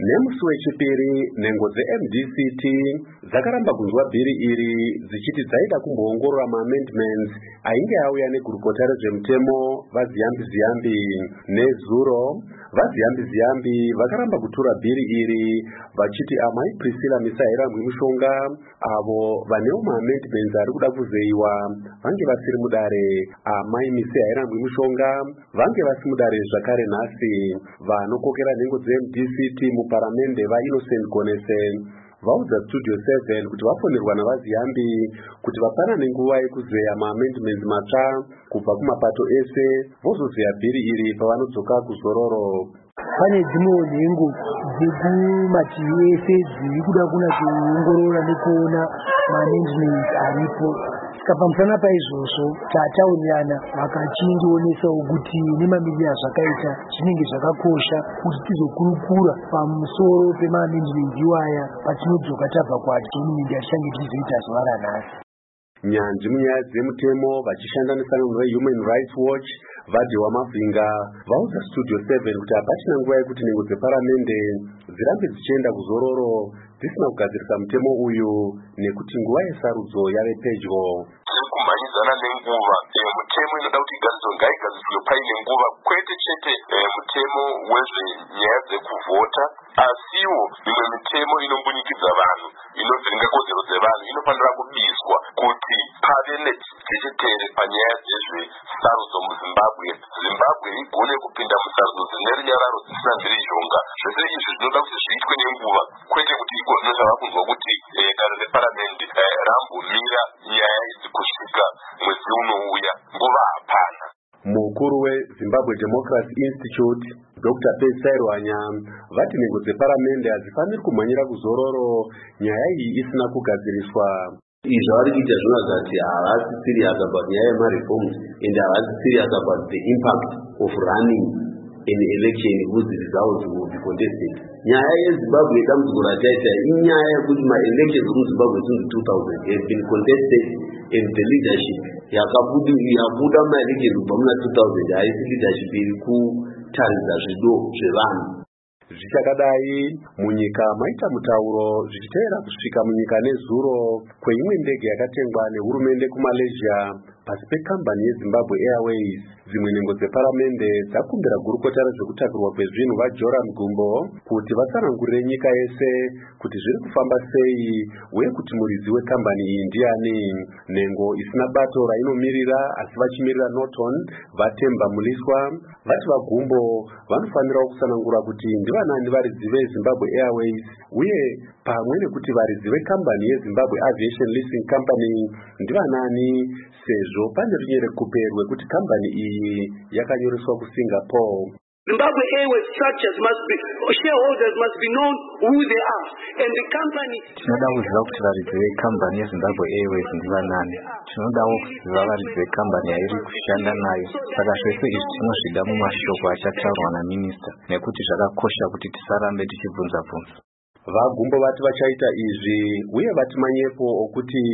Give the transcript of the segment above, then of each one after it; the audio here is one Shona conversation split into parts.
Nemusi wechipiri, nhengo dzeMDCT dzakaramba kunzwa bhiri iri dzichiti dzaida kumboongorora maamendments ainge auya negurukota rezvemutemo vaZiyambi nezuro. vaZiyambi vakaramba kutora bhiri iri vachiti amai Priscilla Misairambwi Mushonga avo vanewo maamendments ari kuda kuzeyiwa vange vasiri mudare, amai Misairambwi Mushonga vange vasi mudare zvakare nhasi. Vanokokera nhengo dzeMDCT muparamende vaInnocent Gonese vaudza Studio 7 kuti vafonerwa navaZiyambi kuti vapanane nguva yekuzeya maamendments matsva kubva kumapato ese vozozeya bhiri iri pavanodzoka kuzororo. Pane dzimwe nhengo dzekumativi ese dziri kuda kunatsoongorora nekuona maamendments aripo. Saka pamusana paizvozvo tataurirana vakachindionesawo kuti nemamiriro azvakaita zvinenge zvakakosha kuti tizokurukura pamusoro pemaamendments iwaya patinodzoka tabva kuadhonimenti achange tizoita zuva ranhasi. Nyanzvi munyaya dzemutemo vachishanda nesangano reHuman Rights Watch vadhiwa Mavhinga vaudza Studio 7 kuti hapachina nguva yekuti nhengo dzeparamende dzirambe dzichienda kuzororo dzisina kugadzirisa mutemo uyu nekuti nguva yesarudzo yave pedyo. Kumhanyidzana nenguva mutemo inoda kuti igadzirwe ngaigadzirwe paine nguva, kwete chete mutemo wezvenyaya dzekuvhota, asiwo imwe mitemo inombunyikidzwa vanhu inovhiringa kodzero dzevanhu inofanira kubiswa kuti pave nejechetere panyaya dzezvesarudzo muZimbabwe. Zimbabwe igone kupinda musarudzo dzine runyararo dzisina mhirizhonga. Zvese izvi zvinoda kuti zviitwe nenguva, kwete kuti iko zvava kunzwa kuti danho reparamende rambomira nyaya idzi kusvika mwedzi unouya, nguva hapana. Mukuru weZimbabwe Democracy Institute Dr. Sairwanya vati nhengo dzeparamende hadzifaniri kumhanyira kuzororo nyaya iyi isina kugadziriswa. Izvi vari kuita zvinoratidza kuti havasi serious about nyaya yemareforms and havasi serious about the impact of running an election whose results will be contested. Nyaya yeZimbabwe dambudziko rataita inyaya yekuti ma-elections muZimbabwe since 2000 have been contested and the leadership yabuda ma-elections kubva muna 2000 haisi leadership iri kutaridza zvido zvevanhu. Zvichakadai munyika maita mutauro zvichiteera kusvika munyika nezuro kweimwe ndege yakatengwa nehurumende kuMalaysia pasi pekambani yeZimbabwe Airways. Dzimwe nhengo dzeparamende dzakumbira gurukota rezvekutakurwa kwezvinhu vaJoram Gumbo kuti vatsanangurire nyika yese kuti zviri kufamba sei uye kuti muridzi wekambani iyi ndiani. Nhengo isina bato rainomirira asi vachimirira Norton vaTemba Muliswa vati vaGumbo vanofanirawo kutsanangura kuti ndivanani varidzi veZimbabwe Airways uye pamwe nekuti varidzi vekambani yeZimbabwe Aviation Leasing Company ndivanani, sezvo pane runyere kuperwe kuti kambani iyi yakanyoreswa kuSingapore. Zimbabwe Airways structures shareholders must be known who they are and the company. Tinoda kuziva kuti varidzi vekambani yeZimbabwe Airways ndivanani. Tinodawo kuziva varidzi vekambani yairi kushanda nayo. Saka zvese izvi tinozvida mumashoko achataurwa naminista nekuti zvakakosha kuti tisarambe tichibvunza-bvunza. VaGumbo vati vachaita izvi uye vati manyepo okuti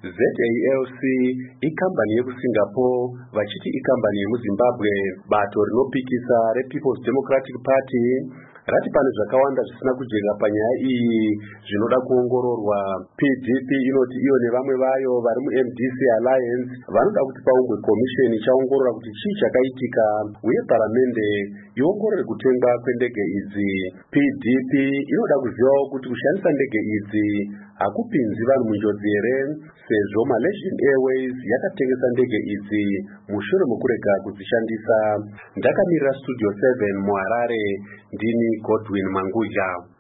ZALC ikambani yekuSingapore vachiti ikambani yemuZimbabwe. Bato rinopikisa rePeople's Democratic Party rati pane zvakawanda zvisina kujeka panyaya iyi zvinoda kuongororwa. PDP inoti iyo nevamwe vayo vari muMDC Alliance vanoda kuti paungwe komisheni ichaongorora kuti chii chakaitika uye paramende iongorore kutengwa kwendege idzi. PDP inoda kuzivawo kuti kushandisa ndege idzi hakupinzi vanhu munjodzi here, sezvo Malaysian Airways yakatengesa ndege idzi mushure mokurega kudzishandisa. Ndakamirira Studio 7 muHarare, ndini Godwin Manguja.